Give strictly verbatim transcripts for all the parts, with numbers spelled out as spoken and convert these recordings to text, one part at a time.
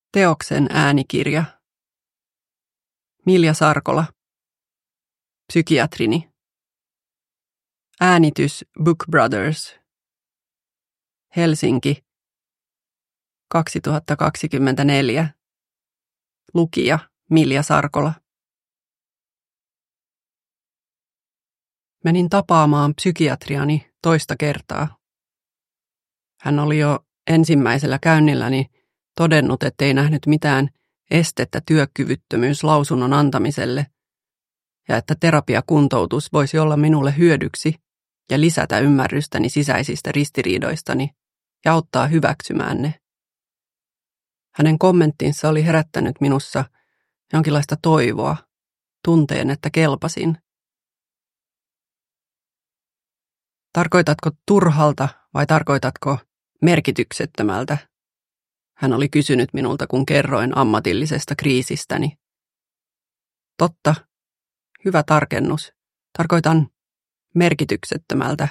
Teoksen äänikirja. Milja Sarkola. Psykiatrini. Äänitys Book Brothers. Helsinki. kaksituhattakaksikymmentäneljä. Lukija Milja Sarkola. Menin tapaamaan psykiatriani toista kertaa. Hän oli jo ensimmäisellä käynnilläni todennut, ettei nähnyt mitään estettä työkyvyttömyyslausunnon antamiselle ja että terapiakuntoutus voisi olla minulle hyödyksi ja lisätä ymmärrystäni sisäisistä ristiriidoistani ja auttaa hyväksymään ne. Hänen kommenttinsa oli herättänyt minussa jonkinlaista toivoa, tunteen, että kelpasin. Tarkoitatko turhalta vai tarkoitatko merkityksettömältä? Hän oli kysynyt minulta, kun kerroin ammatillisesta kriisistäni. Totta. Hyvä tarkennus. Tarkoitan merkityksettömältä.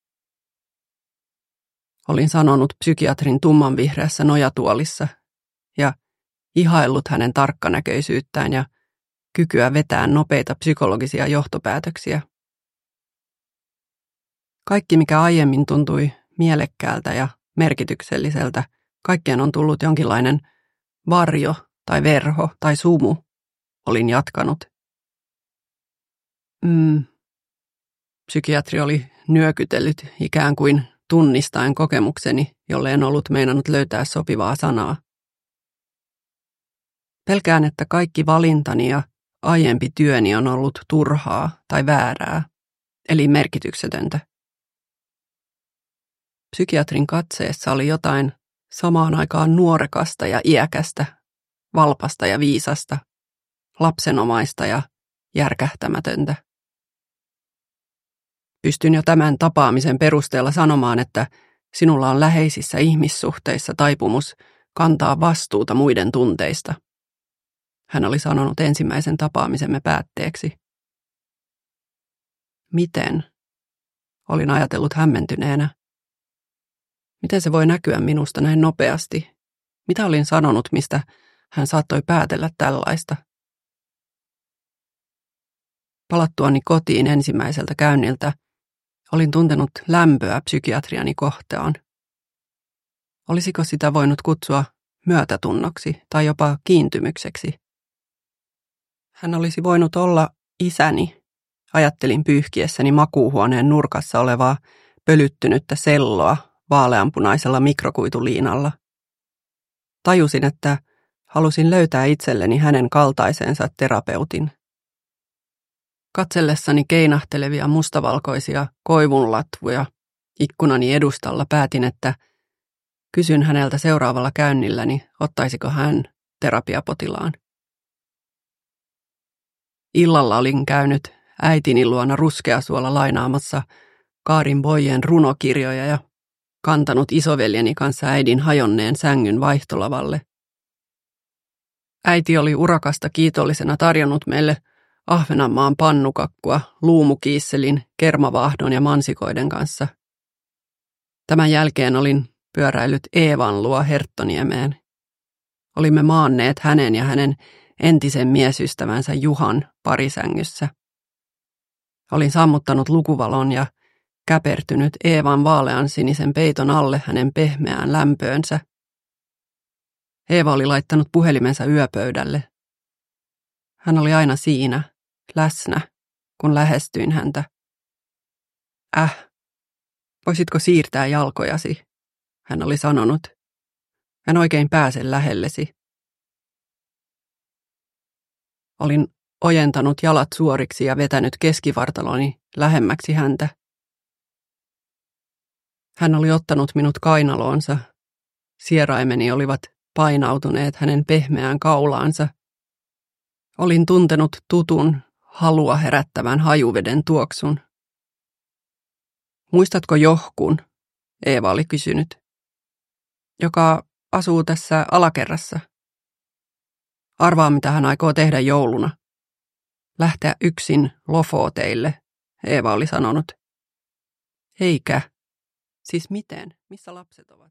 Olin sanonut psykiatrin tummanvihreässä nojatuolissa ja ihaillut hänen tarkkanäköisyyttään ja kykyä vetää nopeita psykologisia johtopäätöksiä. Kaikki, mikä aiemmin tuntui mielekkäältä ja merkitykselliseltä, kaikkien on tullut jonkinlainen varjo tai verho tai sumu, olin jatkanut. Mm. Psykiatri oli nyökytellyt ikään kuin tunnistaen kokemukseni, jolle en ollut meinannut löytää sopivaa sanaa. Pelkään, että kaikki valintani ja aiempi työni on ollut turhaa tai väärää, eli merkityksetöntä. Psykiatrin katseessa oli jotain samaan aikaan nuorekasta ja iäkästä, valpasta ja viisasta, lapsenomaista ja järkähtämätöntä. Pystyn jo tämän tapaamisen perusteella sanomaan, että sinulla on läheisissä ihmissuhteissa taipumus kantaa vastuuta muiden tunteista. Hän oli sanonut ensimmäisen tapaamisemme päätteeksi. Miten? Olin ajatellut hämmentyneenä. Miten se voi näkyä minusta näin nopeasti? Mitä olin sanonut, mistä hän saattoi päätellä tällaista? Palattuani kotiin ensimmäiseltä käynniltä olin tuntenut lämpöä psykiatriani kohtaan. Olisiko sitä voinut kutsua myötätunnoksi tai jopa kiintymykseksi? Hän olisi voinut olla isäni, ajattelin pyyhkiessäni makuuhuoneen nurkassa olevaa pölyttynyttä selloa vaaleanpunaisella mikrokuituliinalla. Tajusin, että halusin löytää itselleni hänen kaltaisensa terapeutin. Katsellessani keinahtelevia mustavalkoisia koivunlatvuja ikkunani edustalla päätin, että kysyn häneltä seuraavalla käynnilläni, ottaisiko hän terapiapotilaan. Illalla olin käynyt äitini luona Ruskeasuolla lainaamassa Kaarin Boyen runokirjoja ja kantanut isoveljeni kanssa äidin hajonneen sängyn vaihtolavalle. Äiti oli urakasta kiitollisena tarjonnut meille Ahvenanmaan pannukakkua luumukiisselin, kermavaahdon ja mansikoiden kanssa. Tämän jälkeen olin pyöräillyt Eevan luo Herttoniemeen. Olimme maanneet hänen ja hänen entisen miesystävänsä Juhan parisängyssä. Olin sammuttanut lukuvalon ja käpertynyt Eevan vaalean sinisen peiton alle hänen pehmeään lämpöönsä. Eeva oli laittanut puhelimensa yöpöydälle. Hän oli aina siinä, läsnä, kun lähestyin häntä. Äh, voisitko siirtää jalkojasi? Hän oli sanonut. En oikein pääse lähellesi. Olin ojentanut jalat suoriksi ja vetänyt keskivartaloni lähemmäksi häntä. Hän oli ottanut minut kainaloonsa. Sieraimeni olivat painautuneet hänen pehmeään kaulaansa. Olin tuntenut tutun, halua herättävän hajuveden tuoksun. Muistatko Johkun? Eeva oli kysynyt. Joka asuu tässä alakerrassa. Arvaa, mitä hän aikoo tehdä jouluna. Lähteä yksin Lofoteille, Eeva oli sanonut. Eikä. Siis miten? Missä lapset ovat?